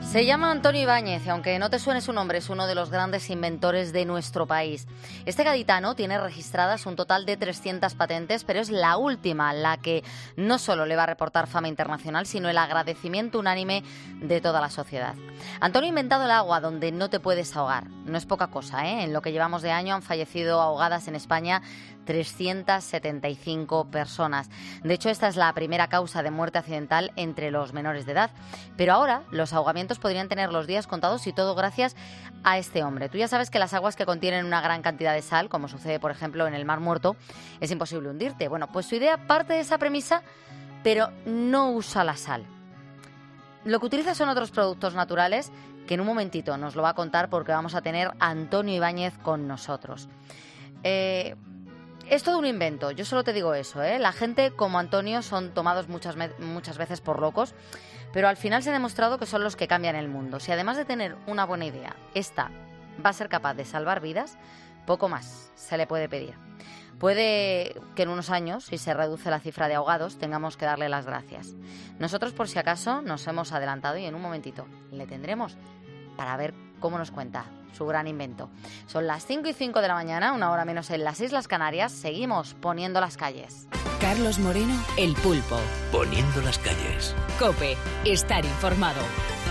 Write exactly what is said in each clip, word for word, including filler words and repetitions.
Se llama Antonio Ibáñez y aunque no te suene su nombre, es uno de los grandes inventores de nuestro país. Este gaditano tiene registradas un total de trescientas patentes, pero es la última la que no solo le va a reportar fama internacional, sino el agradecimiento unánime de toda la sociedad. Antonio ha inventado el agua donde no te puedes ahogar. No es poca cosa, ¿eh? En lo que llevamos de año han fallecido ahogadas en España trescientas setenta y cinco personas. De hecho, esta es la primera causa de muerte accidental entre los menores de edad. Pero ahora los ahogamientos podrían tener los días contados y todo gracias a este hombre. Tú ya sabes que las aguas que contienen una gran cantidad de sal, como sucede, por ejemplo, en el Mar Muerto, es imposible hundirte. Bueno, pues su idea parte de esa premisa, pero no usa la sal. Lo que utiliza son otros productos naturales que en un momentito nos lo va a contar porque vamos a tener a Antonio Ibáñez con nosotros. Eh... Es todo un invento, yo solo te digo eso, ¿eh? La gente como Antonio son tomados muchas, muchas veces por locos, pero al final se ha demostrado que son los que cambian el mundo. Si además de tener una buena idea, esta va a ser capaz de salvar vidas, poco más se le puede pedir. Puede que en unos años, si se reduce la cifra de ahogados, tengamos que darle las gracias. Nosotros, por si acaso, nos hemos adelantado y en un momentito le tendremos para ver cómo nos cuenta su gran invento. Son las cinco y cinco de la mañana, una hora menos en las Islas Canarias. Seguimos poniendo las calles. Carlos Moreno, El Pulpo. Poniendo las calles. COPE, estar informado.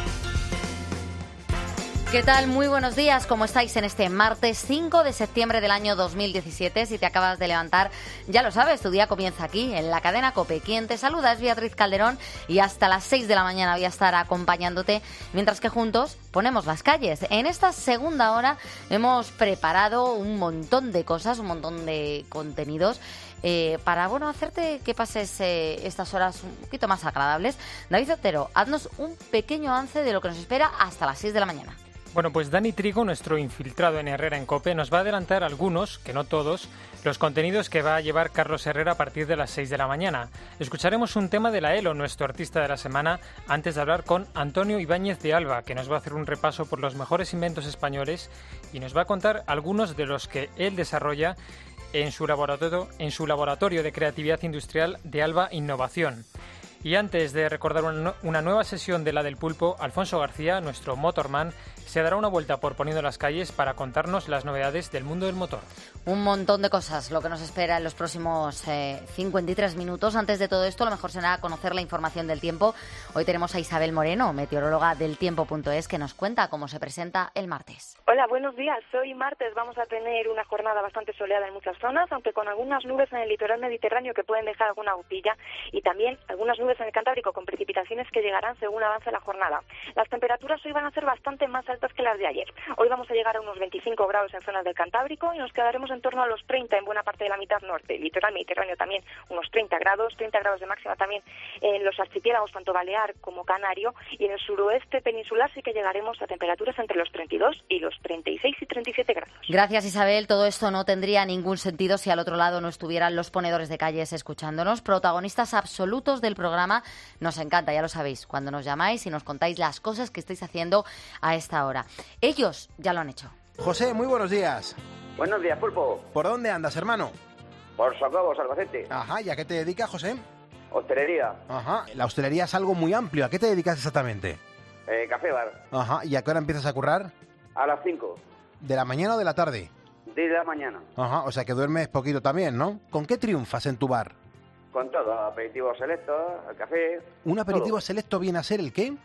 ¿Qué tal? Muy buenos días. ¿Cómo estáis en este martes cinco de septiembre del año dos mil diecisiete? Si te acabas de levantar, ya lo sabes, tu día comienza aquí, en la cadena COPE. Quien te saluda es Beatriz Calderón y hasta las seis de la mañana voy a estar acompañándote, mientras que juntos ponemos las calles. En esta segunda hora hemos preparado un montón de cosas, un montón de contenidos eh, para, bueno, hacerte que pases eh, estas horas un poquito más agradables. David Otero, haznos un pequeño avance de lo que nos espera hasta las seis de la mañana. Bueno, pues Dani Trigo, nuestro infiltrado en Herrera en COPE, nos va a adelantar algunos, que no todos, los contenidos que va a llevar Carlos Herrera a partir de las seis de la mañana. Escucharemos un tema de la ELO, nuestro artista de la semana, antes de hablar con Antonio Ibáñez de Alba, que nos va a hacer un repaso por los mejores inventos españoles y nos va a contar algunos de los que él desarrolla en su laboratorio, en su laboratorio de creatividad industrial de Alba Innovación. Y antes de recordar una nueva sesión de la del Pulpo, Alfonso García, nuestro motorman, se dará una vuelta por Poniendo las calles para contarnos las novedades del mundo del motor. Un montón de cosas, lo que nos espera en los próximos eh, cincuenta y tres minutos. Antes de todo esto, lo mejor será conocer la información del tiempo. Hoy tenemos a Isabel Moreno, meteoróloga del tiempo punto es, que nos cuenta cómo se presenta el martes. Hola, buenos días. Hoy martes vamos a tener una jornada bastante soleada en muchas zonas, aunque con algunas nubes en el litoral mediterráneo que pueden dejar alguna gotilla y también algunas nubes en el Cantábrico con precipitaciones que llegarán según avance la jornada. Las temperaturas hoy van a ser bastante más altas que las de ayer. Hoy vamos a llegar a unos veinticinco grados en zonas del Cantábrico y nos quedaremos en torno a los treinta en buena parte de la mitad norte. El litoral mediterráneo también unos treinta grados, treinta grados de máxima también en los archipiélagos tanto Balear como Canario, y en el suroeste peninsular sí que llegaremos a temperaturas entre los treinta y dos y los treinta y seis y treinta y siete grados. Gracias, Isabel. Todo esto no tendría ningún sentido si al otro lado no estuvieran los ponedores de calles escuchándonos, protagonistas absolutos del programa. Nos encanta, ya lo sabéis, cuando nos llamáis y nos contáis las cosas que estáis haciendo a esta hora. Ellos ya lo han hecho. José, muy buenos días. Buenos días, Pulpo. ¿Por dónde andas, hermano? Por Socobos, Albacete. Ajá, ¿y a qué te dedicas, José? Hostelería. Ajá, la hostelería es algo muy amplio. ¿A qué te dedicas exactamente? Eh, café bar. Ajá, ¿y a qué hora empiezas a currar? A las cinco. ¿De la mañana o de la tarde? De la mañana. Ajá, o sea que duermes poquito también, ¿no? ¿Con qué triunfas en tu bar? Con todo, aperitivo selecto, el café... ¿Un aperitivo todo. selecto viene a ser el qué?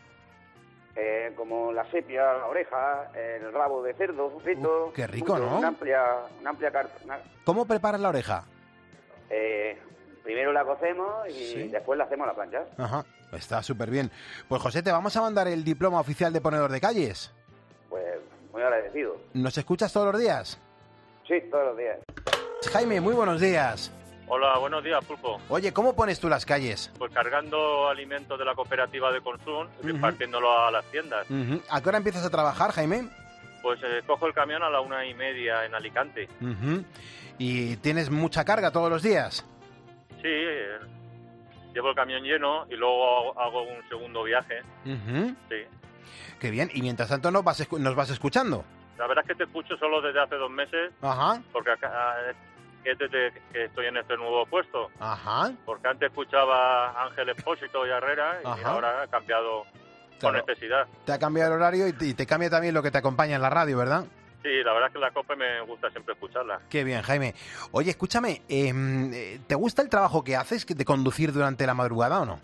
Eh, como la sepia, la oreja, el rabo de cerdo frito... Uh, qué rico, mucho, ¿no? Una amplia, una amplia carta. Una... ¿Cómo preparas la oreja? Eh, primero la cocemos y ¿Sí? después la hacemos a la plancha. Ajá, está súper bien. Pues José, te vamos a mandar el diploma oficial de ponedor de calles. Pues muy agradecido. ¿Nos escuchas todos los días? Sí, todos los días. Jaime, muy buenos días. Hola, buenos días, Pulpo. Oye, ¿cómo pones tú las calles? Pues cargando alimentos de la cooperativa de consumo y Uh-huh. repartiéndolo a las tiendas. Uh-huh. ¿A qué hora empiezas a trabajar, Jaime? Pues eh, cojo el camión a la una y media en Alicante. Uh-huh. ¿Y tienes mucha carga todos los días? Sí, eh, llevo el camión lleno y luego hago, hago un segundo viaje. Uh-huh. Sí. Qué bien. Y mientras tanto nos vas, escu- nos vas escuchando. La verdad es que te escucho solo desde hace dos meses, Ajá, porque acá, eh, es desde que estoy en este nuevo puesto. ajá. Porque antes escuchaba a Ángel Expósito y a Herrera y Ajá. ahora he cambiado Claro. por necesidad. Te ha cambiado el horario y te, y te cambia también lo que te acompaña en la radio, ¿verdad? Sí, la verdad es que la COPE me gusta siempre escucharla. Qué bien, Jaime. Oye, escúchame, eh, ¿te gusta el trabajo que haces, de conducir durante la madrugada o no?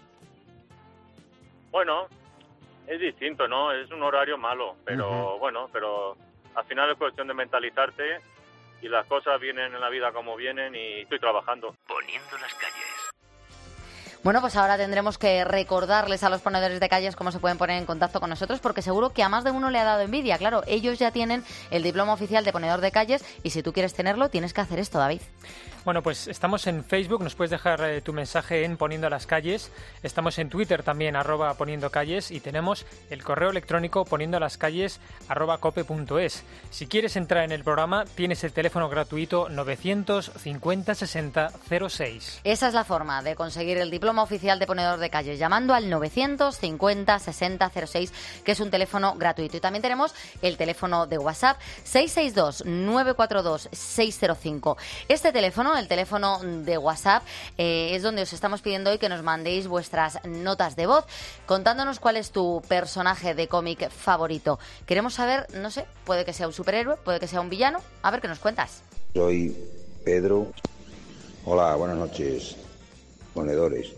Bueno, es distinto, ¿no? Es un horario malo, pero uh-huh. bueno, pero al final es cuestión de mentalizarte y las cosas vienen en la vida como vienen y estoy trabajando. Poniendo las calles. Bueno, pues ahora tendremos que recordarles a los ponedores de calles cómo se pueden poner en contacto con nosotros, porque seguro que a más de uno le ha dado envidia. Claro, ellos ya tienen el diploma oficial de ponedor de calles y si tú quieres tenerlo, tienes que hacer esto, David. Bueno, pues estamos en Facebook, nos puedes dejar eh, tu mensaje en Poniendo las Calles. Estamos en Twitter también, arroba Poniendo Calles, y tenemos el correo electrónico poniendo las calles arroba cope punto es. Si quieres entrar en el programa, tienes el teléfono gratuito novecientos cincuenta sesenta cero seis. Esa es la forma de conseguir el diploma oficial de ponedor de calles, llamando al novecientos cincuenta sesenta cero seis, que es un teléfono gratuito. Y también tenemos el teléfono de WhatsApp seis seis dos nueve cuatro dos seis cero cinco. Este teléfono, el teléfono de WhatsApp, eh, es donde os estamos pidiendo hoy que nos mandéis vuestras notas de voz contándonos cuál es tu personaje de cómic favorito. Queremos saber, no sé, puede que sea un superhéroe, puede que sea un villano. A ver qué nos cuentas. Soy Pedro. Hola, buenas noches, ponedores.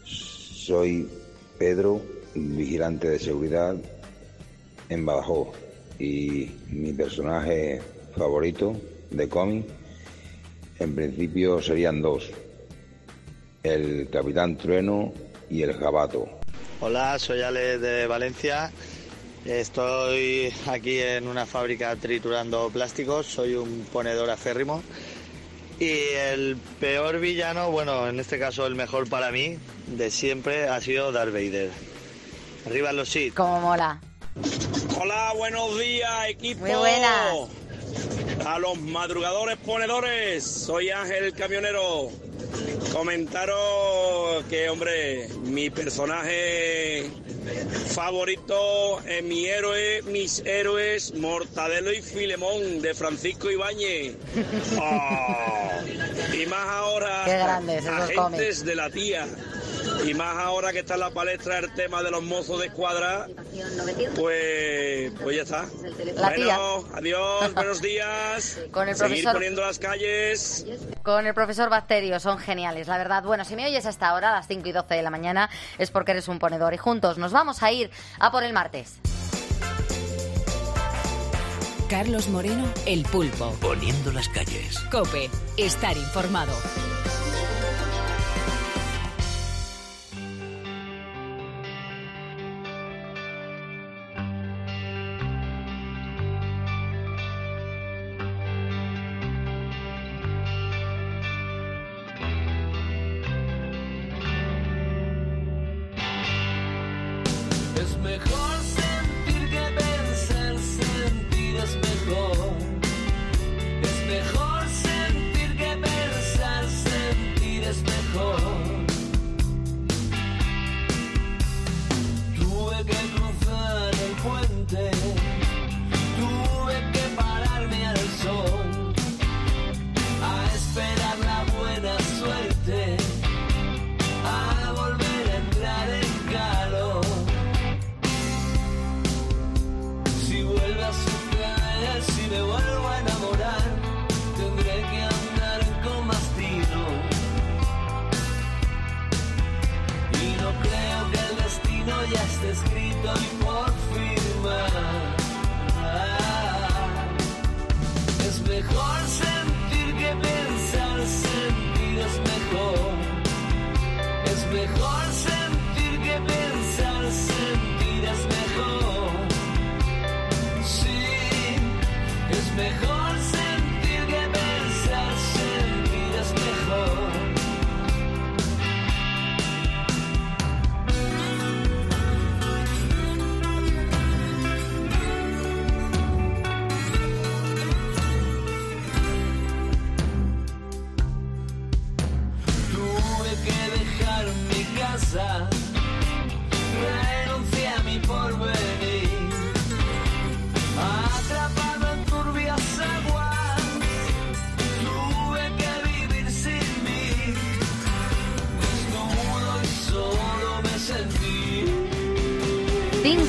Soy Pedro, vigilante de seguridad en Badajoz, y mi personaje favorito de cómic en principio serían dos: el Capitán Trueno y el Jabato. Hola, soy Ale de Valencia. Estoy aquí en una fábrica triturando plásticos. Soy un ponedor acérrimo. Y el peor villano, bueno, en este caso el mejor para mí, de siempre, ha sido Darth Vader. Arriba los Sith. Cómo mola. Hola, buenos días, equipo. Muy buenas. A los madrugadores ponedores, soy Ángel el camionero. Comentaros que, hombre, mi personaje favorito es mi héroe, mis héroes, Mortadelo y Filemón, de Francisco Ibáñez. Oh, y más ahora, qué grandes esos agentes cómics de la tía. Y más ahora que está en la palestra el tema de los mozos de escuadra, pues, pues ya está. La bueno, tía. Adiós, buenos días. Con el Seguir profesor, poniendo las calles. Con el profesor Bacterio, son geniales, la verdad. Bueno, si me oyes hasta ahora, a las cinco y doce de la mañana, es porque eres un ponedor. Y juntos nos vamos a ir a por el martes. Carlos Moreno, El Pulpo. Poniendo las calles. COPE, estar informado. Es mejor sentir que pensar, sentir es mejor. Es mejor sentir que pensar, sentir es mejor. Tuve que cruzar el puente, tuve que pararme al sol, a esperar la buena suerte, a volver a entrar en calor.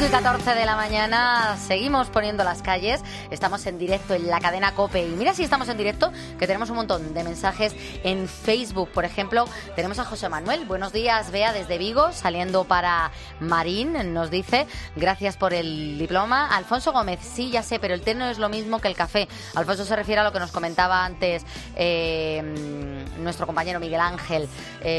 y catorce de la mañana, seguimos poniendo las calles, estamos en directo en la cadena COPE y mira si estamos en directo, que tenemos un montón de mensajes en Facebook. Por ejemplo, tenemos a José Manuel, buenos días, Bea, desde Vigo, saliendo para Marín, nos dice, gracias por el diploma. Alfonso Gómez, sí, ya sé, pero el té no es lo mismo que el café. Alfonso se refiere a lo que nos comentaba antes eh, nuestro compañero Miguel Ángel,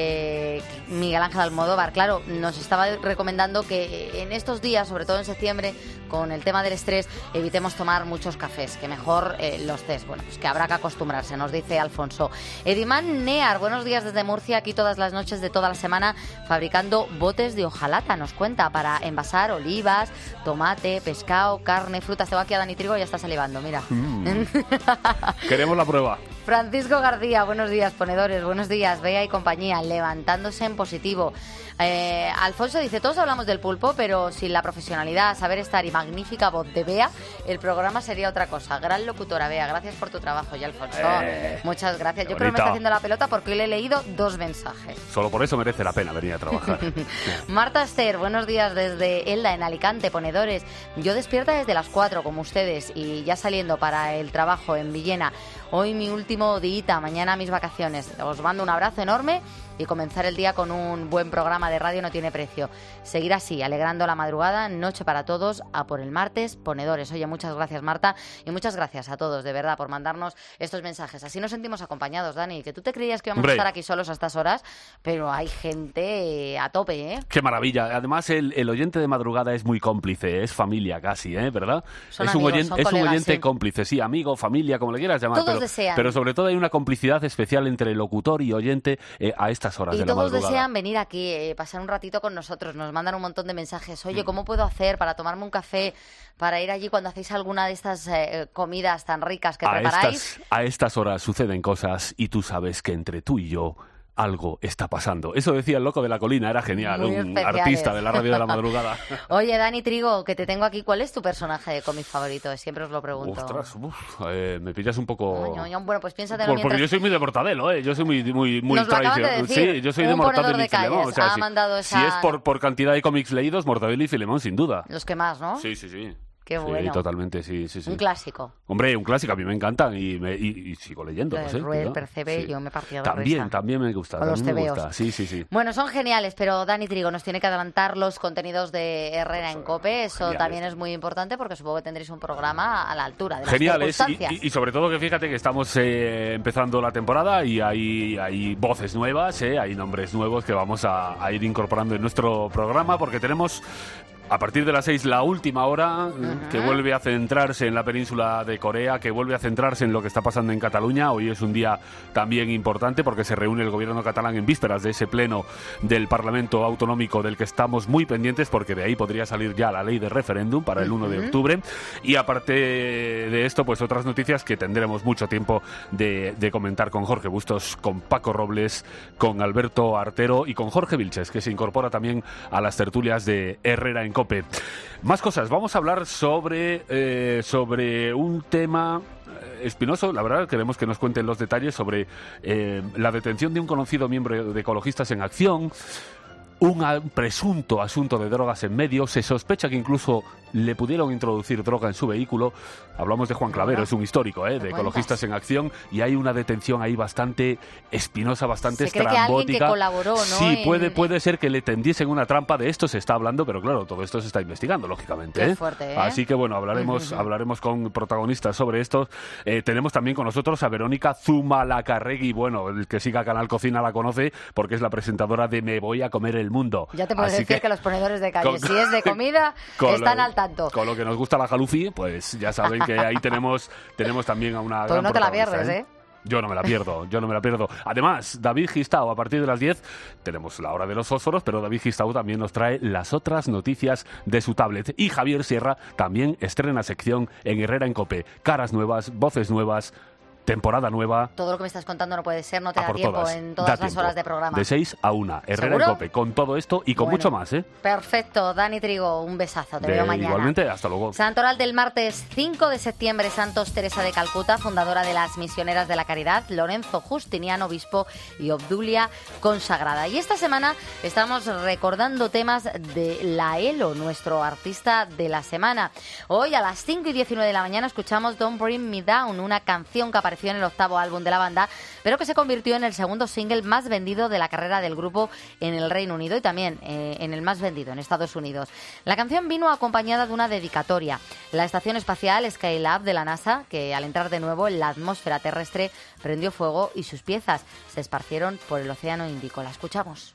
eh, Miguel Ángel Almodóvar. Claro, nos estaba recomendando que en estos días, sobre todo en septiembre, con el tema del estrés, evitemos tomar muchos cafés, que mejor eh, los tés. Bueno, pues que habrá que acostumbrarse, nos dice Alfonso. Edimán Near, buenos días desde Murcia, aquí todas las noches de toda la semana fabricando botes de hojalata, nos cuenta, para envasar olivas, tomate, pescado, carne, frutas. Tengo aquí a Dani Trigo y ya está salivando, mira. Mm. Queremos la prueba. Francisco García, buenos días, ponedores, buenos días, Bea y compañía, levantándose en positivo. Eh, Alfonso dice, todos hablamos del pulpo, pero sin la profesionalidad, saber estar y magnífica voz de Bea, el programa sería otra cosa. Gran locutora, Bea, gracias por tu trabajo, y Alfonso, eh, muchas gracias. Yo bonita. creo que me está haciendo la pelota porque hoy le he leído dos mensajes. Solo por eso merece la pena venir a trabajar. Marta Esther, buenos días desde Elda, en Alicante, ponedores. Yo despierta desde las cuatro, como ustedes, y ya saliendo para el trabajo en Villena. Hoy mi último día, mañana mis vacaciones. Os mando un abrazo enorme y comenzar el día con un buen programa de radio no tiene precio. Seguir así, alegrando la madrugada, noche para todos, a por el martes, ponedores. Oye, muchas gracias, Marta, y muchas gracias a todos, de verdad, por mandarnos estos mensajes. Así nos sentimos acompañados, Dani, que tú te creías que íbamos Hombre. a estar aquí solos a estas horas, pero hay gente a tope, ¿eh? Qué maravilla. Además, el, el oyente de madrugada es muy cómplice, es familia casi, ¿eh? ¿Verdad? Son es amigos, un oyente, son es un colegas, oyente sí. cómplice, sí, amigo, familia, como le quieras llamar. Todos pero, desean. pero sobre todo hay una complicidad especial entre locutor y oyente eh, a estas horas Y de la todos madrugada. desean venir aquí, eh, pasar un ratito con nosotros. Nos mandan un montón de mensajes. Mm. Oye, ¿cómo puedo hacer para tomarme un café, para ir allí cuando hacéis alguna de estas eh, comidas tan ricas que a preparáis? estas, a estas horas suceden cosas y tú sabes que entre tú y yo algo está pasando. Eso decía el loco de la colina, era genial, Muy un especiales. artista de la radio de la madrugada. Oye, Dani Trigo, que te tengo aquí, ¿cuál es tu personaje de cómic favorito? Siempre os lo pregunto. Ostras, uf, eh, me pillas un poco... Ño, ño. Bueno, pues piénsatelo Por- mientras... porque yo soy muy de Mortadelo, ¿eh? Yo soy muy, muy, muy Nos lo acaban de tradicional. decir. Sí, yo soy de Un Mortadelo ponedor y de calles Filemón. O sea, ha si, mandado esa- si es por, por cantidad de cómics leídos, Mortadelo y Filemón, sin duda. Los que más, ¿no? Sí, sí, sí. Qué bueno. Sí, totalmente, sí, sí, sí. Un clásico. Hombre, un clásico, a mí me encantan y, me, y, y sigo leyendo. Lo de ¿sí? Ruel, Cuidado. Percebe, Sí. yo me partía de También, risa. también me gusta, Con los también me tebeos. gusta. Sí, sí, sí. Bueno, son geniales, pero Dani Trigo nos tiene que adelantar los contenidos de Herrera en COPE. Eso Geniales. también es muy importante porque supongo que tendréis un programa a la altura de las Geniales, y, circunstancias. y- y sobre todo que fíjate que estamos eh, empezando la temporada y hay, hay voces nuevas, eh, hay nombres nuevos que vamos a, a ir incorporando en nuestro programa porque tenemos... A partir de las seis, la última hora, uh-huh. que vuelve a centrarse en la península de Corea, que vuelve a centrarse en lo que está pasando en Cataluña. Hoy es un día también importante porque se reúne el gobierno catalán en vísperas de ese pleno del Parlamento Autonómico del que estamos muy pendientes porque de ahí podría salir ya la ley de referéndum para el uno de octubre. Y aparte de esto, pues otras noticias que tendremos mucho tiempo de, de comentar con Jorge Bustos, con Paco Robles, con Alberto Artero y con Jorge Vilches, que se incorpora también a las tertulias de Herrera en COPE. Más cosas, vamos a hablar sobre, eh, sobre un tema espinoso. La verdad, queremos que nos cuenten los detalles sobre eh, la detención de un conocido miembro de Ecologistas en Acción, un a, presunto asunto de drogas en medio. Se sospecha que incluso le pudieron introducir droga en su vehículo. Hablamos de Juan Clavero, es un histórico ¿eh? de Ecologistas en Acción, y hay una detención ahí bastante espinosa, bastante se cree estrambótica. Que alguien que colaboró, ¿no? Sí, en... puede, puede ser que le tendiesen una trampa. De esto se está hablando, pero claro, todo esto se está investigando, lógicamente. Qué ¿eh? fuerte, ¿eh? Así que bueno, hablaremos, uh-huh. hablaremos con protagonistas sobre esto. Eh, tenemos también con nosotros a Verónica Zumalacárregui. Bueno, el que siga Canal Cocina la conoce porque es la presentadora de Me voy a comer el mundo. Ya te puedo decir que, que los ponedores de calle, con, si es de comida, están lo, al tanto. Con lo que nos gusta la jalufi, pues ya saben que ahí tenemos, tenemos también a una Tú gran no te la protagonista, pierdes, ¿eh? ¿eh? Yo no me la pierdo, yo no me la pierdo. Además, David Gistau, a partir de las diez tenemos la hora de los fósforos, pero David Gistau también nos trae las otras noticias de su tablet. Y Javier Sierra también estrena sección en Herrera en COPE. Caras nuevas, voces nuevas, temporada nueva. Todo lo que me estás contando no puede ser, no te A da por tiempo todas. en Da todas las tiempo. horas de programa. De seis a una, Herrera ¿Seguro? en COPE, con todo esto y con Bueno. mucho más, ¿eh? Perfecto, Dani Trigo, un besazo, te De- veo mañana. Igualmente, hasta luego. Santoral del martes cinco de septiembre, Santos Teresa de Calcuta, fundadora de las Misioneras de la Caridad, Lorenzo Justiniano, obispo, y Obdulia, consagrada. Y esta semana estamos recordando temas de la Elo, nuestro artista de la semana. Hoy a las cinco y diecinueve de la mañana escuchamos Don't Bring Me Down, una canción que apareció en el octavo álbum de la banda, pero que se convirtió en el segundo single más vendido de la carrera del grupo en el Reino Unido y también eh, en el más vendido en Estados Unidos. La canción vino acompañada de una dedicatoria. La estación espacial Skylab de la NASA, que al entrar de nuevo en la atmósfera terrestre prendió fuego y sus piezas se esparcieron por el Océano Índico. La escuchamos.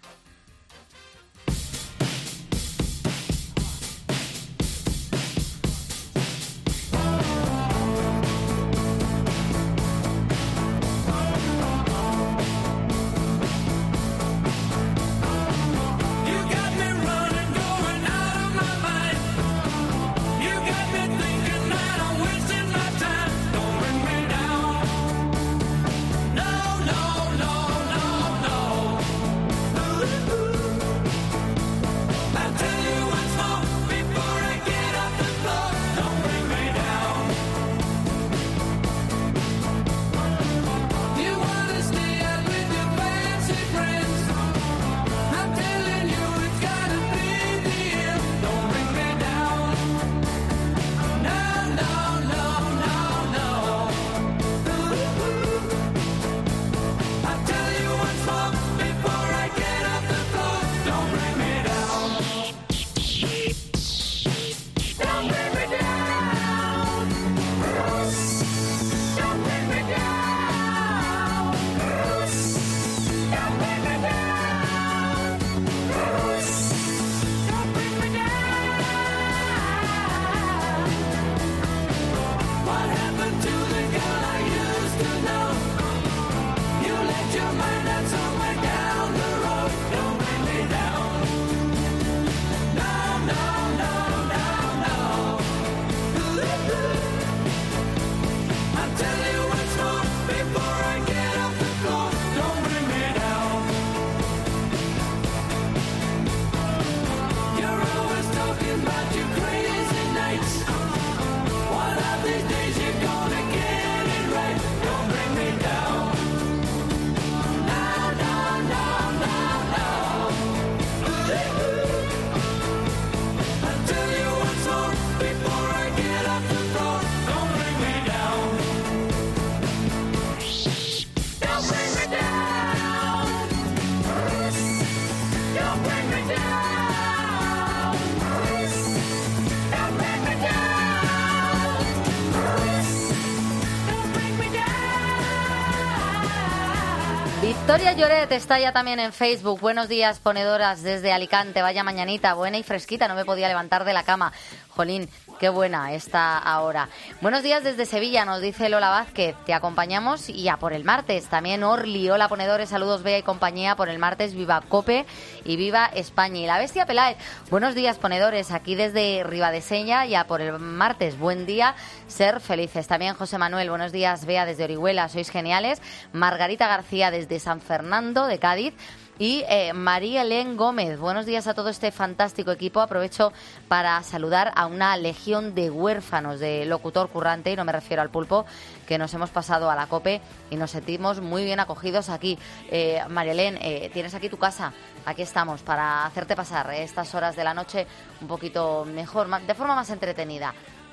Victoria Lloret está ya también en Facebook. Buenos días, ponedoras desde Alicante. Vaya mañanita, buena y fresquita. No me podía levantar de la cama. Jolín, qué buena está ahora. Buenos días desde Sevilla, nos dice Lola Vázquez. Te acompañamos y a por el martes. También Orly, hola ponedores, saludos Bea y compañía. Por el martes, viva COPE y viva España. Y la Bestia Peláez, buenos días ponedores, aquí desde Ribadeseña y a por el martes. Buen día, ser felices. También José Manuel, buenos días Bea desde Orihuela, sois geniales. Margarita García desde San Fernando de Cádiz. Y eh, María Elén Gómez, buenos días a todo este fantástico equipo. Aprovecho para saludar a una legión de huérfanos de locutor currante, y no me refiero al pulpo, que nos hemos pasado a la COPE y nos sentimos muy bien acogidos aquí. Eh, María Elén, eh, tienes aquí tu casa, aquí estamos para hacerte pasar eh, estas horas de la noche un poquito mejor, de forma más entretenida.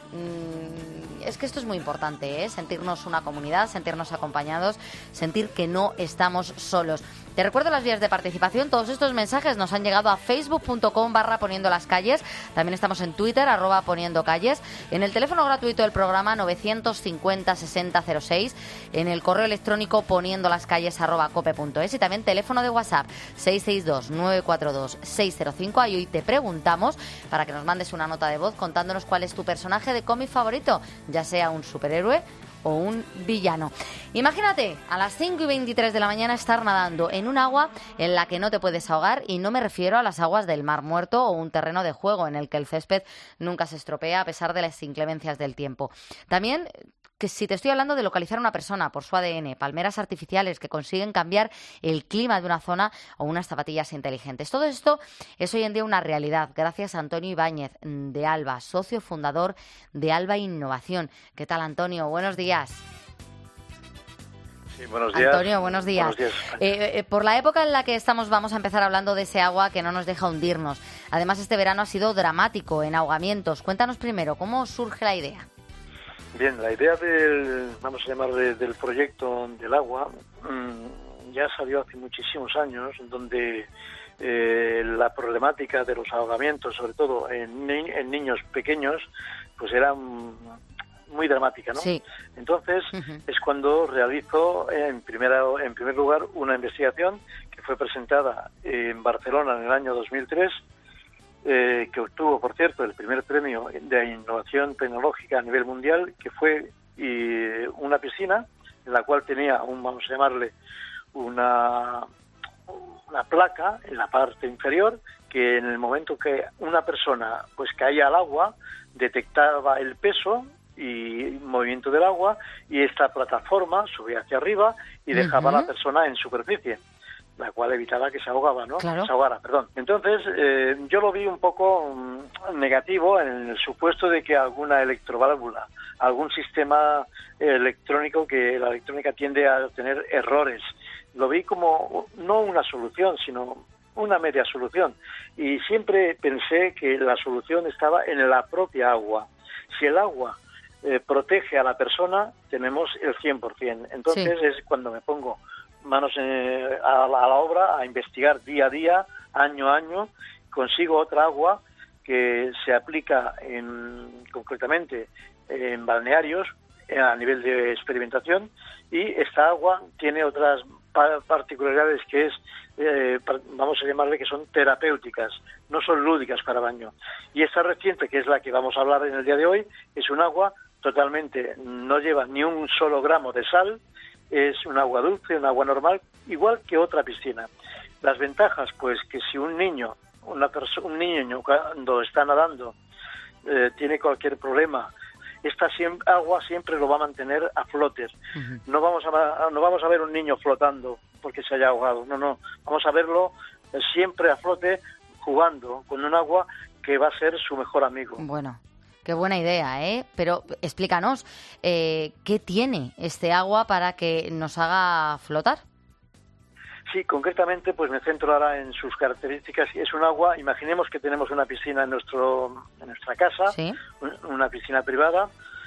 Es que esto es muy importante, ¿eh? Sentirnos una comunidad, sentirnos acompañados, sentir que no estamos solos. Te recuerdo las vías de participación. Todos estos mensajes nos han llegado a facebook.com barra poniendo las calles. También estamos en Twitter, arroba poniendo calles. En el teléfono gratuito del programa novecientos cincuenta sesenta cero seis. En el correo electrónico poniendo las calles arroba cope punto es. Y también teléfono de WhatsApp seis seis dos nueve cuatro dos seis cero cinco. Ahí hoy te preguntamos para que nos mandes una nota de voz contándonos cuál es tu personaje de cómic favorito, ya sea un superhéroe o un villano. Imagínate a las cinco y veintitrés de la mañana estar nadando en un agua en la que no te puedes ahogar, y no me refiero a las aguas del Mar Muerto o un terreno de juego en el que el césped nunca se estropea a pesar de las inclemencias del tiempo. También que si te estoy hablando de localizar a una persona por su A D N, palmeras artificiales que consiguen cambiar el clima de una zona o unas zapatillas inteligentes. Todo esto es hoy en día una realidad gracias a Antonio Ibáñez de Alba, socio fundador de Alba Innovación. ¿Qué tal, Antonio? Buenos días. Sí, buenos días. Antonio, buenos días. Buenos días. Eh, eh, por la época en la que estamos vamos a empezar hablando de ese agua que no nos deja hundirnos. Además, este verano ha sido dramático en ahogamientos. Cuéntanos primero, ¿cómo surge la idea? Bien, la idea del, vamos a llamarle, del proyecto del agua mmm, ya salió hace muchísimos años, donde eh, la problemática de los ahogamientos, sobre todo en, ni en niños pequeños, pues era muy dramática, ¿no? Sí. Entonces uh-huh. es cuando realizo en, primera, en primer lugar una investigación que fue presentada en Barcelona en el año dos mil tres, Eh, que obtuvo, por cierto, el primer premio de innovación tecnológica a nivel mundial, que fue y, una piscina en la cual tenía, un, vamos a llamarle, una, una placa en la parte inferior que en el momento que una persona pues caía al agua detectaba el peso y movimiento del agua y esta plataforma subía hacia arriba y dejaba uh-huh. a la persona en superficie, la cual evitaba que se ahogaba, ¿no? Claro. Se ahogara, perdón. Entonces, eh, yo lo vi un poco um, negativo en el supuesto de que alguna electroválvula, algún sistema electrónico, que la electrónica tiende a tener errores. Lo vi como no una solución, sino una media solución. Y siempre pensé que la solución estaba en la propia agua. Si el agua eh, protege a la persona, tenemos el cien por ciento. Entonces sí. es cuando me pongo manos eh, a, la, a la obra, a investigar día a día, año a año, consigo otra agua que se aplica en, concretamente en balnearios a nivel de experimentación, y esta agua tiene otras pa particularidades que es, eh, vamos a llamarle que son terapéuticas, no son lúdicas para baño. Y esta reciente, que es la que vamos a hablar en el día de hoy, es un agua totalmente, no lleva ni un solo gramo de sal, es un agua dulce, un agua normal, igual que otra piscina. Las ventajas, pues que si un niño, una persona, un niño cuando está nadando eh, tiene cualquier problema, esta siempre, agua siempre lo va a mantener a flote. Uh-huh. No vamos a no vamos a ver un niño flotando porque se haya ahogado, no, no, vamos a verlo eh, siempre a flote, jugando con un agua que va a ser su mejor amigo. Bueno. Qué buena idea, ¿eh? Pero explícanos, eh, ¿qué tiene este agua para que nos haga flotar? Sí, concretamente, pues me centro ahora en sus características. Es un agua, imaginemos que tenemos una piscina en nuestro en nuestra casa, ¿sí? Una piscina privada.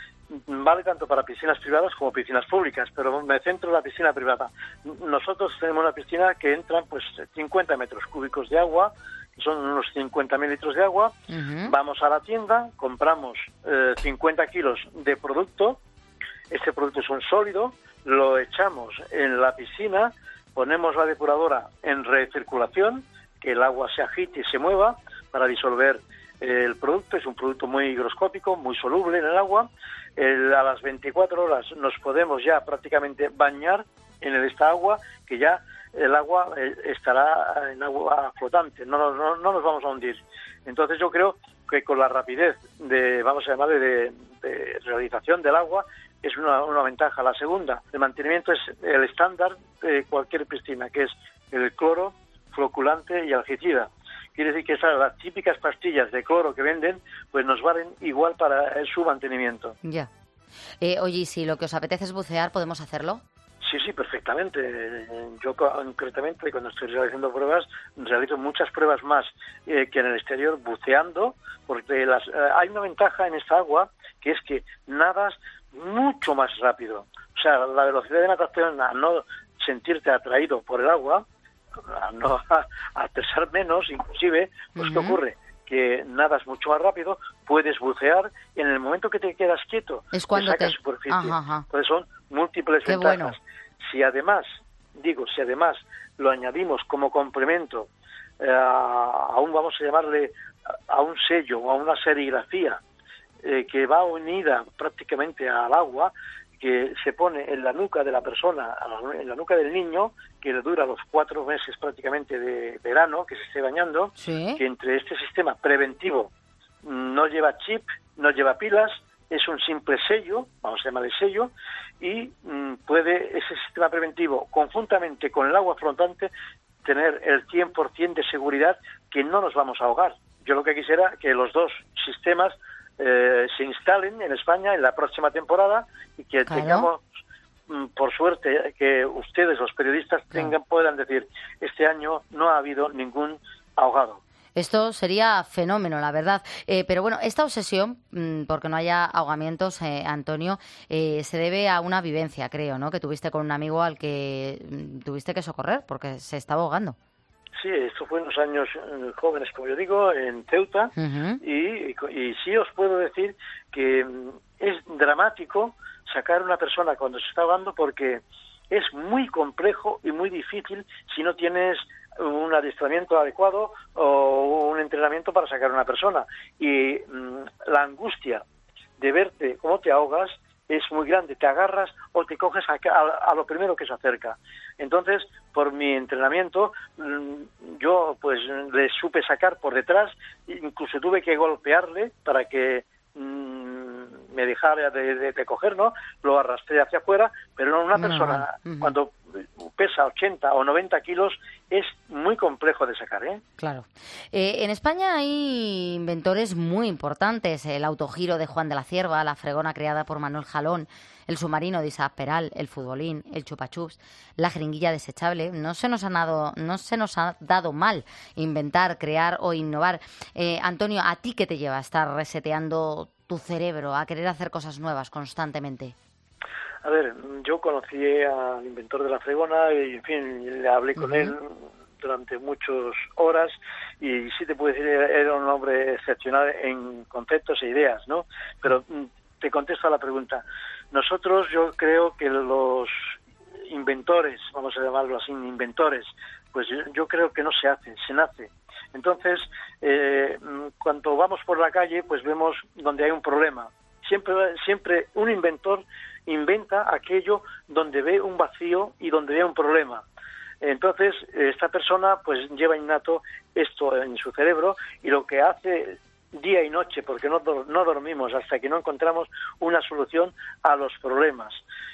Vale tanto para piscinas privadas como piscinas públicas, pero me centro en la piscina privada. Nosotros tenemos una piscina que entran pues cincuenta metros cúbicos de agua, son unos cincuenta mil litros de agua. Uh-huh. Vamos a la tienda, compramos eh, cincuenta kilos de producto. Este producto es un sólido, lo echamos en la piscina, ponemos la depuradora en recirculación, que el agua se agite y se mueva para disolver eh, el producto. Es un producto muy higroscópico, muy soluble en el agua. El, a las veinticuatro horas nos podemos ya prácticamente bañar en esta agua, que ya el agua eh, estará en agua flotante, no, no, no nos vamos a hundir. Entonces yo creo que con la rapidez de, vamos a llamarle, de, de realización del agua, es una, una ventaja. La segunda, el mantenimiento es el estándar de cualquier piscina, que es el cloro, floculante y algicida. Quiere decir que esas, las típicas pastillas de cloro que venden, pues nos valen igual para su mantenimiento. Ya. Eh, oye, si lo que os apetece es bucear, ¿podemos hacerlo? Sí, sí, perfectamente. Yo concretamente, cuando estoy realizando pruebas, realizo muchas pruebas más eh, que en el exterior buceando, porque las, eh, hay una ventaja en esta agua, que es que nadas mucho más rápido. O sea, la velocidad de natación, a no sentirte atraído por el agua, a no a, a pesar menos, inclusive, pues uh-huh. ¿qué ocurre? Que nadas mucho más rápido, puedes bucear, y en el momento que te quedas quieto, es cuando te sacas te... superficie. Ajá, ajá. Entonces son múltiples Qué ventajas. Bueno. Si además, digo, si además lo añadimos como complemento eh, a un, vamos a llamarle, a un sello o a una serigrafía eh, que va unida prácticamente al agua, que se pone en la nuca de la persona, en la nuca del niño, que le dura los cuatro meses prácticamente de verano, que se esté bañando, ¿sí? Que entre este sistema preventivo no lleva chip, no lleva pilas, es un simple sello, vamos a llamarle sello, y mmm, puede ese sistema preventivo, conjuntamente con el agua flotante, tener el cien por ciento de seguridad que no nos vamos a ahogar. Yo lo que quisiera que los dos sistemas eh, se instalen en España en la próxima temporada y que claro. tengamos, mmm, por suerte, que ustedes, los periodistas, claro. tengan puedan decir, este año no ha habido ningún ahogado. Esto sería fenómeno, la verdad. Eh, pero bueno, esta obsesión, mmm, porque no haya ahogamientos, eh, Antonio, eh, se debe a una vivencia, creo, ¿no? Que tuviste con un amigo al que mmm, tuviste que socorrer porque se estaba ahogando. Sí, esto fue en los años eh, jóvenes, como yo digo, en Ceuta. Uh-huh. y, y, y sí os puedo decir que mmm, es dramático sacar a una persona cuando se está ahogando porque es muy complejo y muy difícil si no tienes un adiestramiento adecuado o un entrenamiento para sacar a una persona. Y mmm, la angustia de verte cómo te ahogas es muy grande. Te agarras o te coges a, a, a lo primero que se acerca. Entonces, por mi entrenamiento, mmm, yo pues le supe sacar por detrás, incluso tuve que golpearle para que mmm, me dejara de, de, de coger, ¿no? Lo arrastré hacia afuera, pero una persona, uh-huh. cuando pesa ochenta o noventa kilos, es muy complejo de sacar, ¿eh? Claro. Eh, en España hay inventores muy importantes. El autogiro de Juan de la Cierva, la fregona creada por Manuel Jalón, el submarino de Isaac Peral, el futbolín, el chupachups, la jeringuilla desechable. No se nos ha dado, no se nos ha dado mal inventar, crear o innovar. Eh, Antonio, ¿a ti qué te lleva a estar reseteando tu cerebro, a querer hacer cosas nuevas constantemente? A ver, yo conocí al inventor de la fregona y, en fin, le hablé con uh-huh. él durante muchas horas y sí te puedo decir, era un hombre excepcional en conceptos e ideas, ¿no? Pero te contesto a la pregunta. Nosotros, yo creo que los inventores, vamos a llamarlo así, inventores, pues yo, yo creo que no se hace, se nace. Entonces, eh, cuando vamos por la calle, pues vemos donde hay un problema. Siempre, siempre un inventor inventa aquello donde ve un vacío y donde ve un problema. Entonces, esta persona pues lleva innato esto en su cerebro y lo que hace día y noche, porque no, no dormimos hasta que no encontramos una solución a los problemas.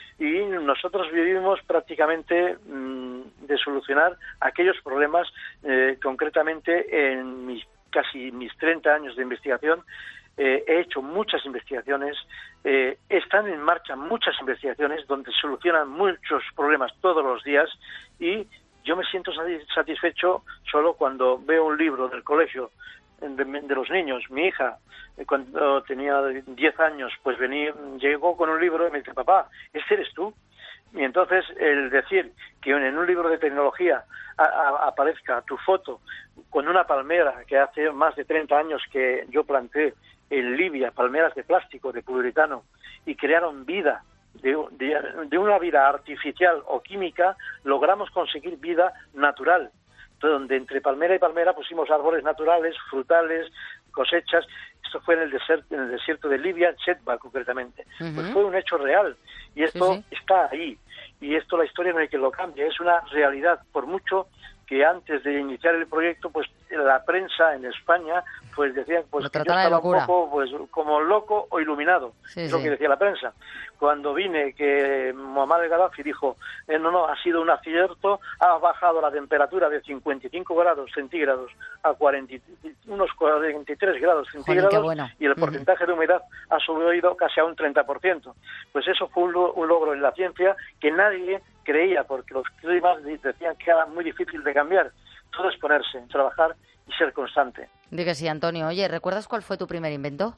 Y nosotros vivimos prácticamente mmm, de solucionar aquellos problemas, eh, concretamente en mis, casi mis treinta años de investigación. Eh, he hecho muchas investigaciones, eh, están en marcha muchas investigaciones donde solucionan muchos problemas todos los días y yo me siento satisfecho solo cuando veo un libro del colegio de, de los niños. Mi hija, cuando tenía diez años, pues venía, llegó con un libro y me dice, papá, ¿este eres tú? Y entonces el decir que en un libro de tecnología a, a, aparezca tu foto con una palmera que hace más de treinta años que yo planté en Libia, palmeras de plástico, de poliuretano, y crearon vida, de, de, de una vida artificial o química, logramos conseguir vida natural, donde entre palmera y palmera pusimos árboles naturales, frutales, cosechas. Esto fue en el desierto, en el desierto de Libia, en Setba concretamente. Uh-huh. Pues fue un hecho real, y esto sí, sí. está ahí. Y esto la historia no hay que lo cambie, es una realidad, por mucho que antes de iniciar el proyecto, pues la prensa en España, pues decían pues que yo estaba un poco pues como loco o iluminado, sí, es lo sí. que decía la prensa. Cuando vine, que Muammar el-Gaddafi dijo, eh, no, no, ha sido un acierto, ha bajado la temperatura de cincuenta y cinco grados centígrados a cuarenta, unos cuarenta y tres grados centígrados. Joder, bueno. Y el porcentaje uh-huh. de humedad ha subido casi a un treinta por ciento. Pues eso fue un, lo- un logro en la ciencia que nadie creía, porque los climas decían que era muy difícil de cambiar. Todo es ponerse, trabajar y ser constante. Di que sí, Antonio. Oye, ¿recuerdas cuál fue tu primer invento?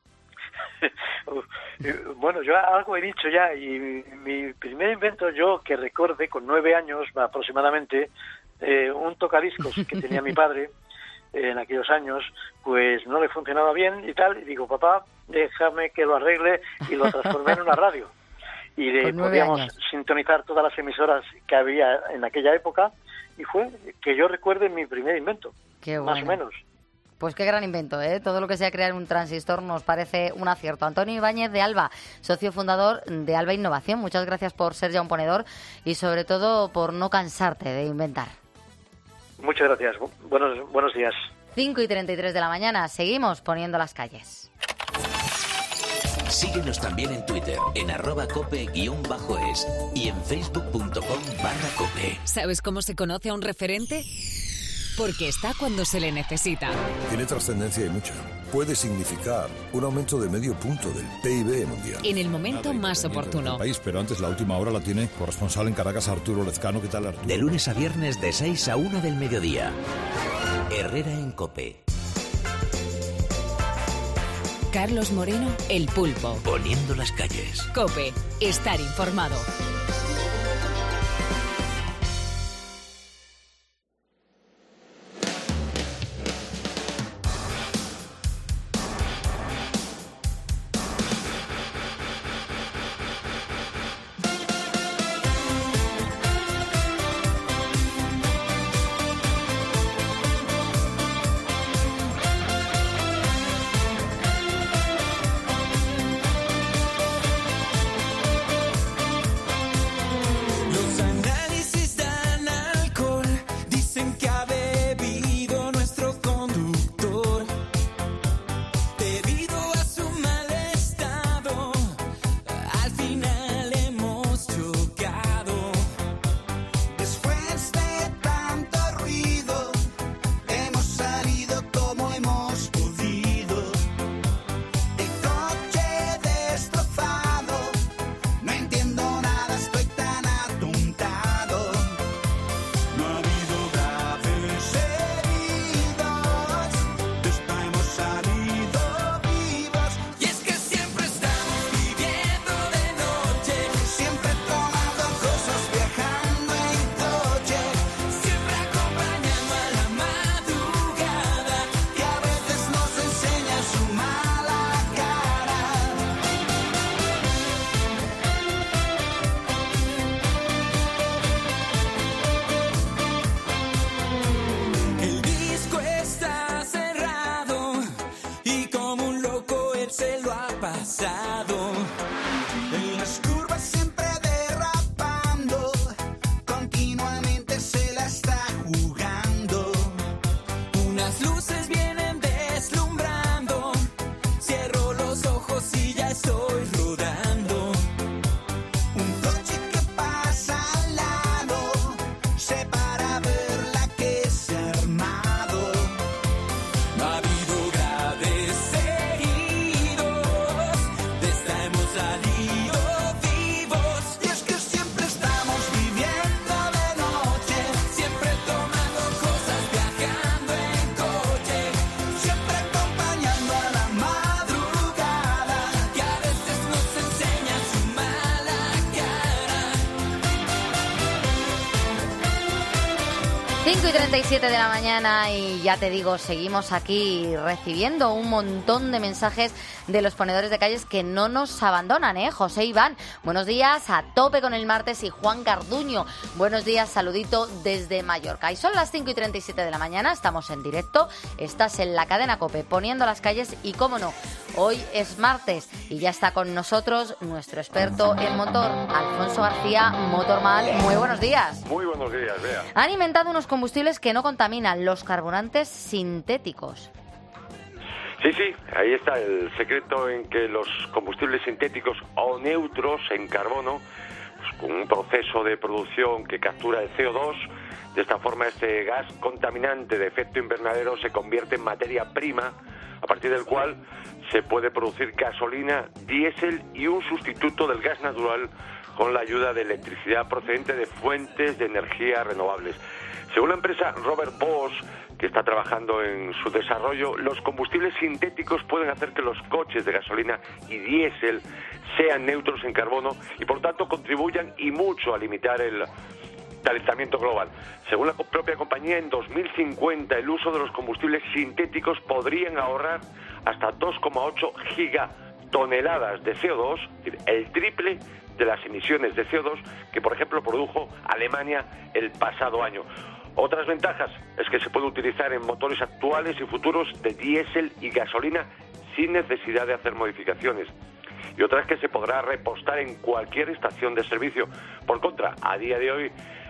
Bueno, yo algo he dicho ya, y mi primer invento, yo que recuerde, con nueve años aproximadamente, eh, un tocadiscos que tenía mi padre eh, en aquellos años, pues no le funcionaba bien y tal, y digo, papá, déjame que lo arregle, y lo transformé en una radio. Y le podíamos años. sintonizar todas las emisoras que había en aquella época, y fue que yo recuerde mi primer invento, qué más bueno. o menos. Pues qué gran invento, ¿eh? Todo lo que sea crear un transistor nos parece un acierto. Antonio Ibáñez de Alba, socio fundador de Alba Innovación. Muchas gracias por ser ya un ponedor y sobre todo por no cansarte de inventar. Muchas gracias. Buenos, buenos días. cinco y treinta y tres de la mañana. Seguimos poniendo las calles. Síguenos también en Twitter, en arroba cope guión bajo es y en facebook punto com barra cope. ¿Sabes cómo se conoce a un referente? Porque está cuando se le necesita. Tiene trascendencia y mucha. Puede significar un aumento de medio punto del P I B mundial. En el momento más oportuno. País, pero antes la última hora la tiene corresponsal en Caracas, Arturo Lezcano. ¿Qué tal, Arturo? De lunes a viernes de seis a una del mediodía. Herrera en Cope. Carlos Moreno, El Pulpo. Poniendo las calles. Cope, estar informado. cinco y treinta y siete de la mañana y ya te digo, seguimos aquí recibiendo un montón de mensajes de los ponedores de calles que no nos abandonan, ¿eh? José Iván, buenos días, a tope con el martes, y Juan Garduño, buenos días, saludito desde Mallorca. Y son las cinco y treinta y siete de la mañana, estamos en directo, estás en la cadena COPE, poniendo las calles y, cómo no, hoy es martes y ya está con nosotros nuestro experto en motor, Alfonso García, Motorman. Muy buenos días. Muy buenos días, Bea. Han inventado unos combustibles que no contaminan, los carburantes sintéticos. Sí, sí, ahí está el secreto en que los combustibles sintéticos o neutros en carbono, pues con un proceso de producción que captura el C O dos, de esta forma este gas contaminante de efecto invernadero se convierte en materia prima, a partir del cual se puede producir gasolina, diésel y un sustituto del gas natural con la ayuda de electricidad procedente de fuentes de energía renovables. Según la empresa Robert Bosch, que está trabajando en su desarrollo, los combustibles sintéticos pueden hacer que los coches de gasolina y diésel sean neutros en carbono y por tanto contribuyan y mucho a limitar el calentamiento global. Según la propia compañía, en dos mil cincuenta el uso de los combustibles sintéticos podrían ahorrar hasta dos coma ocho gigatoneladas de C O dos, es decir, el triple de las emisiones de C O dos que, por ejemplo, produjo Alemania el pasado año. Otras ventajas es que se puede utilizar en motores actuales y futuros de diésel y gasolina sin necesidad de hacer modificaciones. Y otra es que se podrá repostar en cualquier estación de servicio. Por contra, a día de hoy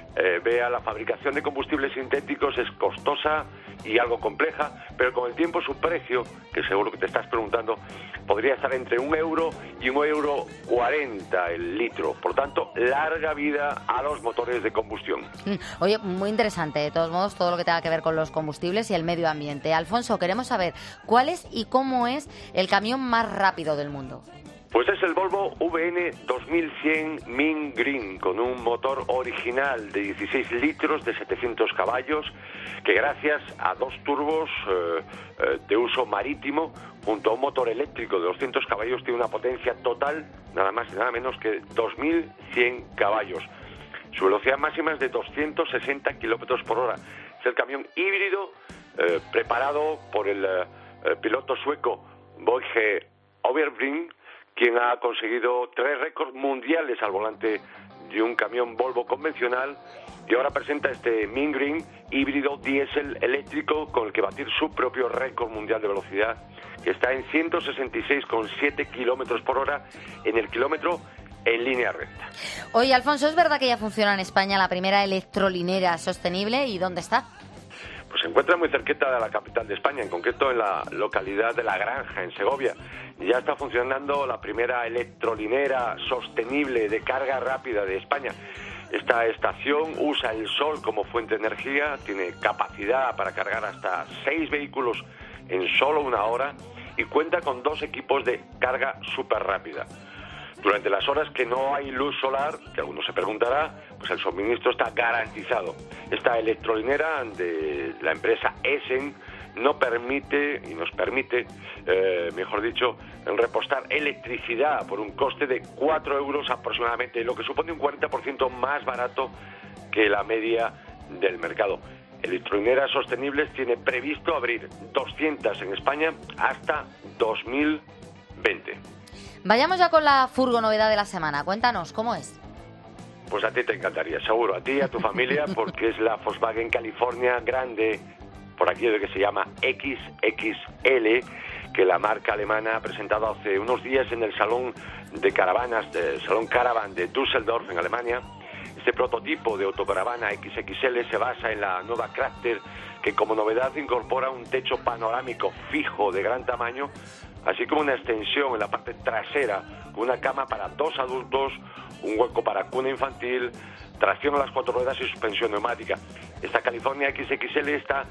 Eh, vea, la fabricación de combustibles sintéticos es costosa y algo compleja, pero con el tiempo su precio, que seguro que te estás preguntando, podría estar entre un euro y un euro cuarenta el litro. Por tanto, larga vida a los motores de combustión. Oye, muy interesante, de todos modos, todo lo que tenga que ver con los combustibles y el medio ambiente. Alfonso, queremos saber cuál es y cómo es el camión más rápido del mundo. Pues es el Volvo V N dos mil cien Mint Green, con un motor original de dieciséis litros de setecientos caballos, que gracias a dos turbos eh, eh, de uso marítimo, junto a un motor eléctrico de doscientos caballos, tiene una potencia total, nada más y nada menos que dos mil cien caballos. Su velocidad máxima es de doscientos sesenta kilómetros por hora. Es el camión híbrido eh, preparado por el eh, piloto sueco Börje Överbrink, quien ha conseguido tres récords mundiales al volante de un camión Volvo convencional, y ahora presenta este Mint Green híbrido diésel eléctrico con el que batir su propio récord mundial de velocidad, que está en ciento sesenta y seis coma siete kilómetros por hora en el kilómetro en línea recta. Oye, Alfonso, ¿es verdad que ya funciona en España la primera electrolinera sostenible y dónde está? Pues se encuentra muy cerquita de la capital de España, en concreto en la localidad de La Granja, en Segovia. Ya está funcionando la primera electrolinera sostenible de carga rápida de España. Esta estación usa el sol como fuente de energía, tiene capacidad para cargar hasta seis vehículos en solo una hora y cuenta con dos equipos de carga súper rápida. Durante las horas que no hay luz solar, que alguno se preguntará, pues el suministro está garantizado. Esta electrolinera de la empresa Essen no permite, y nos permite, eh, mejor dicho, repostar electricidad por un coste de cuatro euros aproximadamente, lo que supone un cuarenta por ciento más barato que la media del mercado. Electrolineras sostenibles tiene previsto abrir doscientas en España hasta dos mil veinte. Vayamos ya con la furgonovedad de la semana. Cuéntanos, ¿cómo es? Pues a ti te encantaría, seguro, a ti y a tu familia, porque es la Volkswagen California Grande, por aquello que se llama equis equis ele, que la marca alemana ha presentado hace unos días en el Salón de Caravanas, del Salón Caravan de Düsseldorf, en Alemania. Este prototipo de autocaravana equis equis ele se basa en la nueva Crafter, que como novedad incorpora un techo panorámico fijo de gran tamaño, así como una extensión en la parte trasera con una cama para dos adultos, un hueco para cuna infantil, tracción a las cuatro ruedas y suspensión neumática. Esta California equis equis ele está,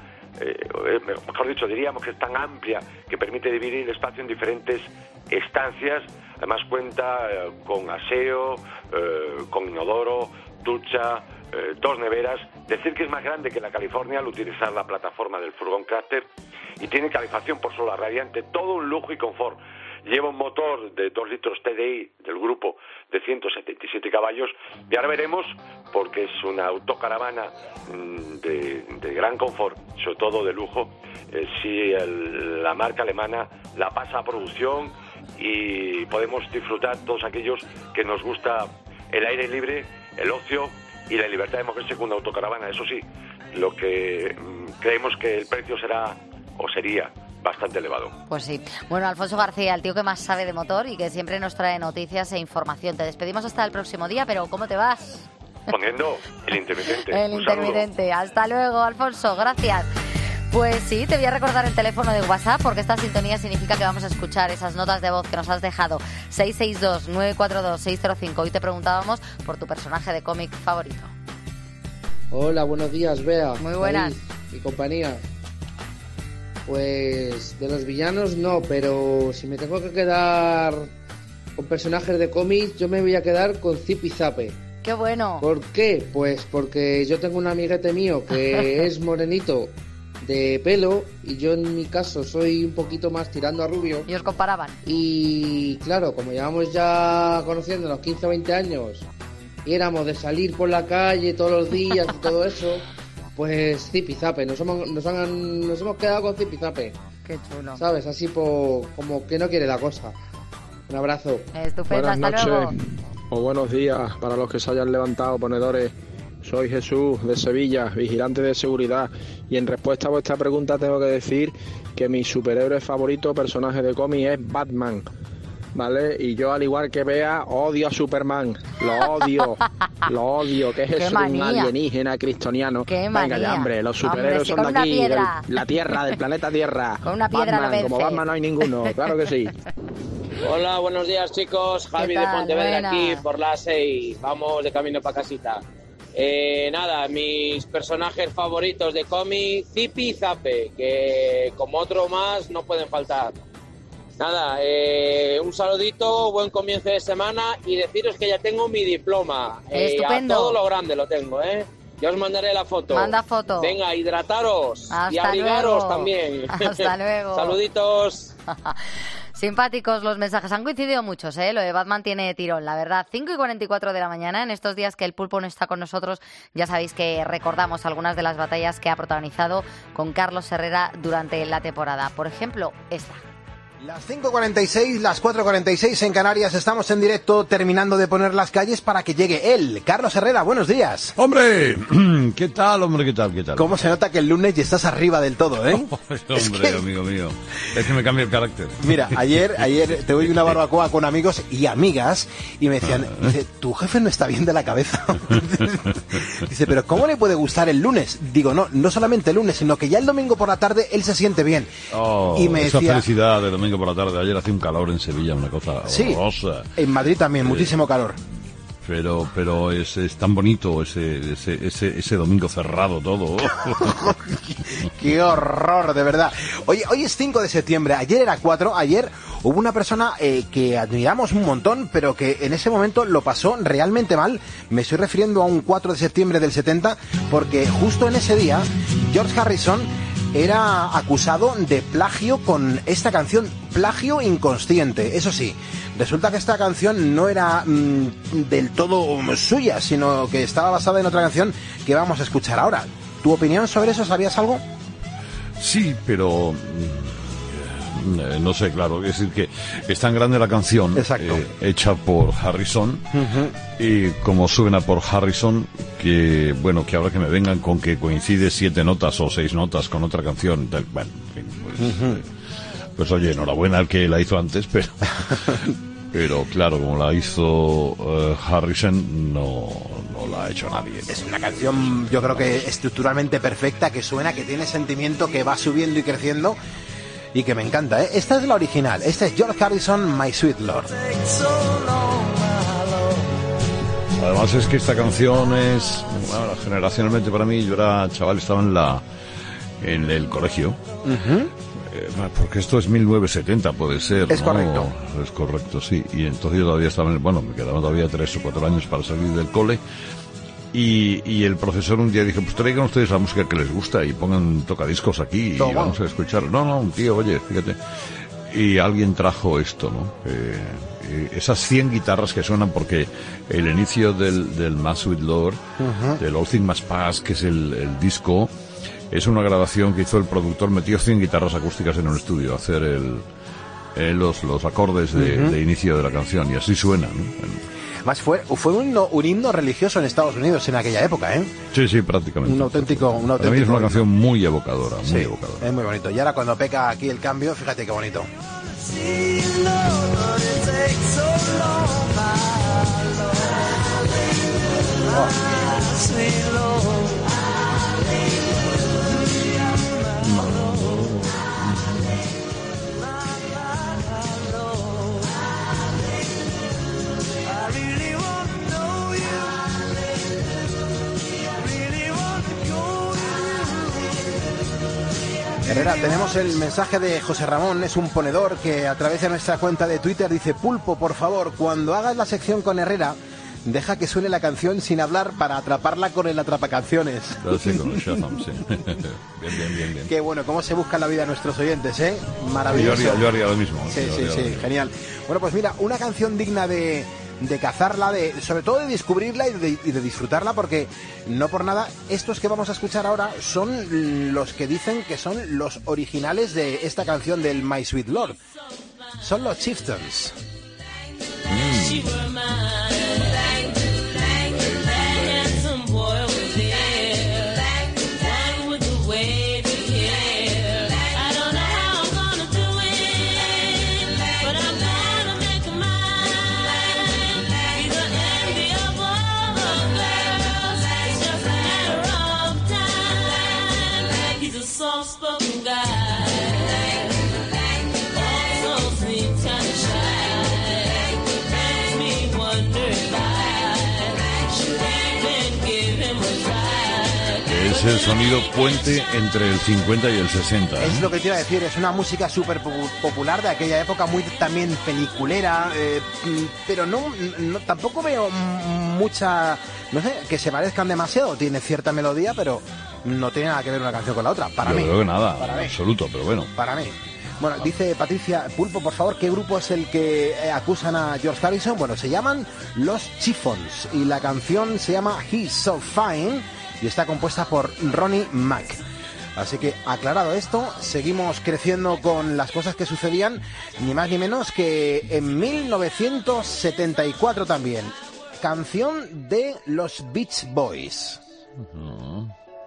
eh, mejor dicho, diríamos que es tan amplia que permite dividir el espacio en diferentes estancias. Además cuenta eh, con aseo, eh, con inodoro, ducha, eh, dos neveras. Decir que es más grande que la California al utilizar la plataforma del furgón Crafter, y tiene calefacción por solar radiante, todo un lujo y confort. Lleva un motor de dos litros T D I del grupo de ciento setenta y siete caballos, y ahora veremos, porque es una autocaravana de, de gran confort, sobre todo de lujo, eh, si el, la marca alemana la pasa a producción y podemos disfrutar todos aquellos que nos gusta el aire libre, el ocio y la libertad de moverse con una autocaravana. Eso sí, lo que mm, creemos que el precio será o sería bastante elevado. Pues sí. Bueno, Alfonso García, el tío que más sabe de motor y que siempre nos trae noticias e información. Te despedimos hasta el próximo día, pero ¿cómo te vas? Poniendo el intermitente. El Un intermitente. saludo. Hasta luego, Alfonso. Gracias. Pues sí, te voy a recordar el teléfono de WhatsApp, porque esta sintonía significa que vamos a escuchar esas notas de voz que nos has dejado. seis seis dos, nueve cuatro dos, seis cero cinco. Hoy te preguntábamos por tu personaje de cómic favorito. Hola, buenos días, Bea. Muy buenas. David y compañía. Pues de los villanos no, pero si me tengo que quedar con personajes de cómics, yo me voy a quedar con Zip y Zape. ¡Qué bueno! ¿Por qué? Pues porque yo tengo un amiguete mío que es morenito de pelo y yo en mi caso soy un poquito más tirando a rubio. Y os comparaban. Y claro, como llevamos ya conociéndonos quince o veinte años y éramos de salir por la calle todos los días y todo eso, pues Zip y Zape, nos hemos, nos, han, nos hemos quedado con Zip y Zape. Qué chulo. ¿Sabes? Así po, como que no quiere la cosa. Un abrazo. Estupendo, Buenas hasta noches luego. o buenos días para los que se hayan levantado, ponedores. Soy Jesús de Sevilla, vigilante de seguridad, y en respuesta a vuestra pregunta tengo que decir que mi superhéroe favorito, personaje de cómic, es Batman. ¿vale? Y yo, al igual que Bea, odio a Superman. Lo odio, lo odio, que es Qué eso, manía. un alienígena cristiano. Qué Venga manía. ya, hombre, los Hombre, superhéroes sí, son de con una aquí, piedra. del- la Tierra, del planeta Tierra. Con una piedra lo Batman, como vences. Batman no hay ninguno, claro que sí. Hola, buenos días chicos, Javi de tal? Pontevedra Buenas. aquí por la seis, vamos de camino para casita. Eh, nada, mis personajes favoritos de cómic, Zipi y Zape, que como otro más no pueden faltar. Nada, eh, un saludito, buen comienzo de semana y deciros que ya tengo mi diploma. Eh, Estupendo. a todo lo grande lo tengo, ¿eh? Ya os mandaré la foto. Manda foto. Venga, hidrataros Hasta y abrigaros luego. también. Hasta luego. Saluditos. Simpáticos los mensajes. Han coincidido muchos, ¿eh? Lo de Batman tiene tirón, la verdad. cinco y cuarenta y cuatro de la mañana. En estos días que el Pulpo no está con nosotros, ya sabéis que recordamos algunas de las batallas que ha protagonizado con Carlos Herrera durante la temporada. Por ejemplo, esta. Las cinco cuarenta y seis, las cuatro cuarenta y seis en Canarias, estamos en directo terminando de poner las calles para que llegue él. Carlos Herrera, buenos días. ¡Hombre! ¿Qué tal, hombre? ¿Qué tal? ¿Qué tal? ¿Cómo se nota que el lunes ya estás arriba del todo, eh? Hombre, amigo mío. Es que me cambia el carácter. Mira, ayer, ayer te voy a una barbacoa con amigos y amigas y me decían, dice, tu jefe no está bien de la cabeza. Dice, pero ¿cómo le puede gustar el lunes? Digo, no, no solamente el lunes, sino que ya el domingo por la tarde él se siente bien. Oh, y me esa decía, felicidad de domingo por la tarde. Ayer hacía un calor en Sevilla, una cosa sí, horrorosa. En Madrid también, Sí. muchísimo calor. Pero, pero es, es tan bonito ese, ese, ese, ese domingo cerrado todo. ¡Qué horror, de verdad! Oye, hoy es cinco de septiembre, ayer era cuatro, ayer hubo una persona eh, que admiramos un montón, pero que en ese momento lo pasó realmente mal. Me estoy refiriendo a un cuatro de septiembre del setenta, porque justo en ese día, George Harrison era acusado de plagio con esta canción, plagio inconsciente. Eso sí, resulta que esta canción no era mmm, del todo suya, sino que estaba basada en otra canción que vamos a escuchar ahora. ¿Tu opinión sobre eso? ¿Sabías algo? Sí, pero mm, eh, no sé, claro, es decir que es tan grande la canción eh, hecha por Harrison Uh-huh. y como suena por Harrison, que bueno, que ahora que me vengan con que coincide siete notas o seis notas con otra canción, tal, bueno, en fin, pues, Uh-huh. eh, pues oye, enhorabuena al que la hizo antes, pero pero claro, como la hizo eh, Harrison, no, no la ha hecho nadie. Es una canción, yo creo que estructuralmente perfecta, que suena, que tiene sentimiento, que va subiendo y creciendo y que me encanta, ¿eh? Esta es la original, esta es George Harrison, My Sweet Lord. Además es que esta canción es, bueno, generacionalmente para mí, yo era chaval, estaba en la en el colegio. Uh-huh. Eh, porque esto es mil novecientos setenta, puede ser. Es ¿no? correcto. Es correcto, sí. Y entonces yo todavía estaba en el, bueno, me quedaban todavía tres o cuatro años para salir del cole. Y, y el profesor un día dijo, pues traigan ustedes la música que les gusta y pongan tocadiscos aquí y Toma. vamos a escuchar. No, no, un tío, oye, fíjate. Y alguien trajo esto, ¿no? Eh, eh, esas cien guitarras que suenan, porque el inicio del, del My Sweet Lord, Uh-huh. del All Things Must Pass, que es el, el disco, es una grabación que hizo el productor, metió cien guitarras acústicas en un estudio a hacer el, eh, los, los acordes de, Ujú. de inicio de la canción, y así suena, ¿no? Además fue, fue un, himno, un himno religioso en Estados Unidos en aquella época, ¿eh? Sí, sí, prácticamente. Un auténtico, un Para mí es auténtico una canción muy evocadora, muy Sí, evocadora. es muy bonito. Y ahora cuando peca aquí el cambio, fíjate qué bonito. Herrera, tenemos el mensaje de José Ramón, es un ponedor que a través de nuestra cuenta de Twitter dice: Pulpo, por favor, cuando hagas la sección con Herrera, deja que suene la canción sin hablar para atraparla con el atrapacanciones. Claro, sí, con el Shazam, sí. Bien, bien, bien, bien. Qué bueno, cómo se busca la vida nuestros oyentes, ¿eh? Yo Maravilloso. haría, yo haría lo mismo. Sí, yo sí, haría sí, lo mismo. genial. Bueno, pues mira, una canción digna de, de cazarla, de, sobre todo de descubrirla y de, y de disfrutarla, porque no por nada, estos que vamos a escuchar ahora son los que dicen que son los originales de esta canción del My Sweet Lord. Son los Chieftains. Es el sonido puente entre el cincuenta y el sesenta. ¿eh? Es lo que te iba a decir, es una música súper popular de aquella época, muy también peliculera, eh, pero no, no tampoco veo mucha, no sé, que se parezcan demasiado. Tiene cierta melodía, pero no tiene nada que ver una canción con la otra, para Yo mí. creo que nada, para en mí. absoluto, pero bueno. Para mí. Bueno, dice Patricia Pulpo, por favor, ¿qué grupo es el que eh, acusan a George Harrison? Bueno, se llaman Los Chiffons y la canción se llama He's So Fine y está compuesta por Ronnie Mac. Así que, aclarado esto, seguimos creciendo con las cosas que sucedían, ni más ni menos que en mil novecientos setenta y cuatro también. Canción de los Beach Boys. Uh-huh.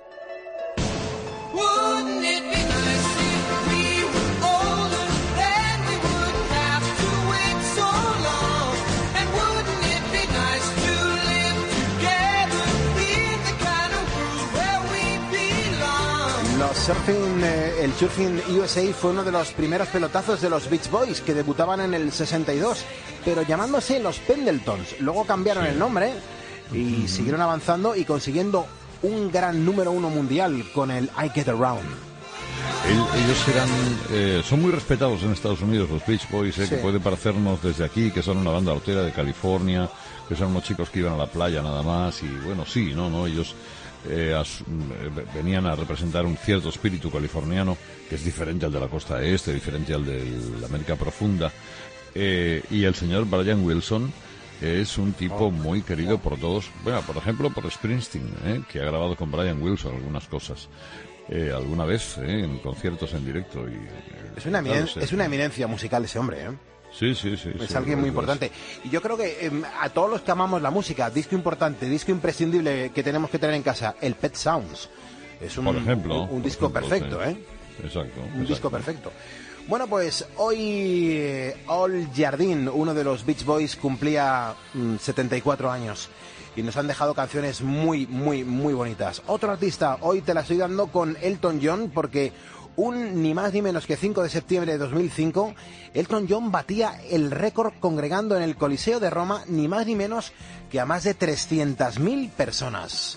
Wouldn't it be nice if we were older, then we wouldn't have to wait so long? And wouldn't it be nice to live together in the kind of world where we belong? Los surfing, eh, el Surfing U S A fue uno de los primeros pelotazos de los Beach Boys que debutaban en el sesenta y dos, pero llamándose los Pendletons. Luego cambiaron el nombre y siguieron avanzando y consiguiendo un gran número uno mundial con el I Get Around. El, ellos eran, eh, son muy respetados en Estados Unidos, los Beach Boys, eh, Sí. que puede parecernos desde aquí, que son una banda rotera de California, que son unos chicos que iban a la playa nada más, y bueno, sí, no, no, ellos eh, as, eh, venían a representar un cierto espíritu californiano, que es diferente al de la costa este, diferente al de la América profunda, eh, y el señor Brian Wilson es un tipo muy querido por todos. Bueno, por ejemplo, por Springsteen, ¿eh? que ha grabado con Brian Wilson algunas cosas. Eh, alguna vez, ¿eh? en conciertos en directo. Y, eh, Es una, eminen- claro, sí. es una eminencia musical ese hombre, ¿eh? Sí, sí, sí. Es sí, alguien muy lo es. importante. Y yo creo que eh, a todos los que amamos la música, disco importante, disco imprescindible que tenemos que tener en casa, el Pet Sounds. Es un, Por ejemplo. un, un por disco ejemplo, perfecto, sí. ¿eh? Exacto. Un exacto. disco perfecto. Bueno, pues hoy eh, Al Jardín, uno de los Beach Boys, cumplía mm, setenta y cuatro años y nos han dejado canciones muy, muy, muy bonitas. Otro artista, hoy te la estoy dando con Elton John porque un ni más ni menos que cinco de septiembre de dos mil cinco, Elton John batía el récord congregando en el Coliseo de Roma ni más ni menos que a más de trescientas mil personas.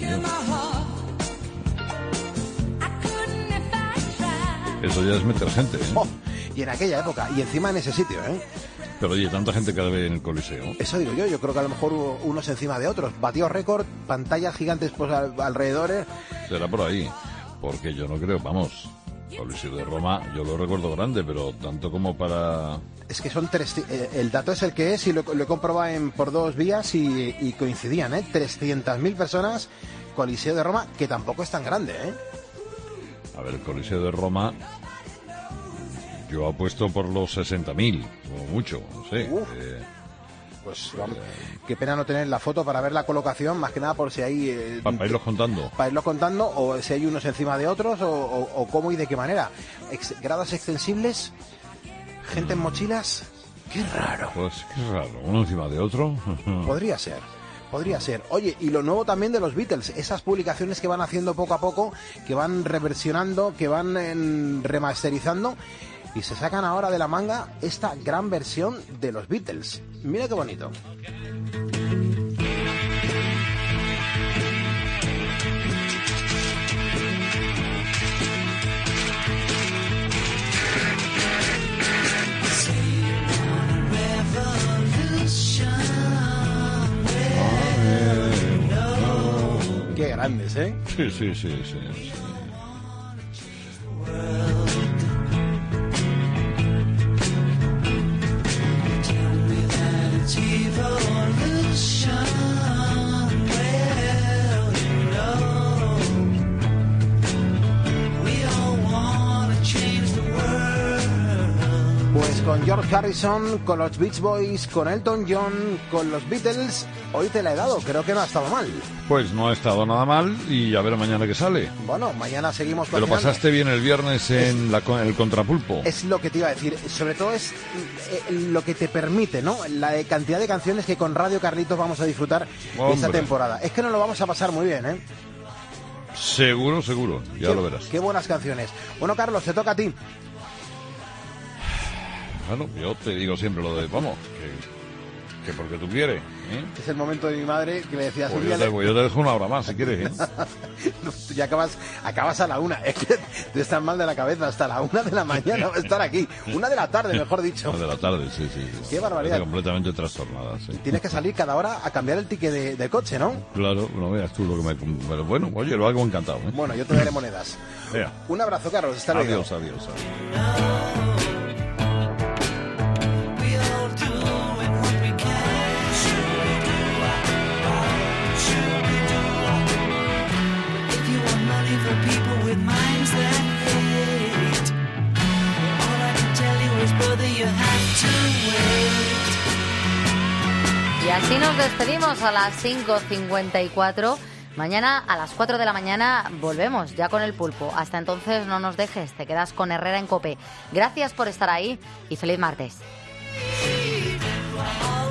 Eso ya es meter gente, ¿eh? Oh, y en aquella época, y encima en ese sitio, ¿eh? Pero oye, tanta gente que cabe en el Coliseo. Eso digo yo, yo creo que a lo mejor hubo unos encima de otros. Batió récord, pantallas gigantes pues al- alrededor. ¿eh? Será por ahí. Porque yo no creo, vamos, Coliseo de Roma, yo lo recuerdo grande, pero tanto como para... Es que son tres... eh, el dato es el que es y lo, lo he comprobado en, por dos vías y, y coincidían, ¿eh? trescientas mil personas, Coliseo de Roma, que tampoco es tan grande, ¿eh? A ver, el Coliseo de Roma, yo apuesto por los sesenta mil, como mucho, no sé. Uf. Eh, Pues vamos, qué pena no tener la foto para ver la colocación, más que nada por si hay... eh, para irlos contando. para irlos contando, o si hay unos encima de otros, o, o- o cómo y de qué manera. Ex- gradas extensibles, gente en mochilas, qué raro. Pues qué raro, uno encima de otro. Podría ser, podría ser. Oye, y lo nuevo también de los Beatles, esas publicaciones que van haciendo poco a poco, que van reversionando, que van en, remasterizando, y se sacan ahora de la manga esta gran versión de los Beatles. Mira qué bonito. Qué grandes, ¿eh? Sí, sí, sí, sí. sí. Pues con George Harrison, con los Beach Boys, con Elton John, con los Beatles, hoy te la he dado, creo que no ha estado mal. Pues no ha estado nada mal y a ver mañana qué sale. Bueno, mañana seguimos ¿Te lo cocinando. pasaste bien el viernes en la, con- el contrapulpo? Es lo que te iba a decir, sobre todo es eh, lo que te permite, ¿no? La de cantidad de canciones que con Radio Carlitos vamos a disfrutar Hombre. esta temporada. Es que nos lo vamos a pasar muy bien, ¿eh? Seguro, seguro, ya Qué- lo verás. Qué buenas canciones. Bueno, Carlos, te toca a ti. Bueno, yo te digo siempre lo de, vamos, Que porque tú quieres, ¿eh? Es el momento de mi madre que le decía... Pues yo, te, pues yo te dejo una hora más, si quieres, ¿eh? Tú ya acabas, acabas a la una. Es que tú estás mal de la cabeza. Hasta la una de la mañana va a estar aquí. Una de la tarde, mejor dicho. Una de la tarde, sí, sí. sí. Qué barbaridad. Está completamente trastornada, sí. Tienes que salir cada hora a cambiar el ticket de, de coche, ¿no? Claro, no veas tú lo que me... Pero bueno, oye, lo hago encantado, ¿eh? Bueno, yo te daré monedas. Vea. Un abrazo, Carlos. Hasta luego. Adiós, adiós, adiós. Y así nos despedimos a las cinco cincuenta y cuatro. Mañana a las cuatro de la mañana volvemos ya con el pulpo. Hasta entonces no nos dejes, te quedas con Herrera en COPE. Gracias por estar ahí y feliz martes.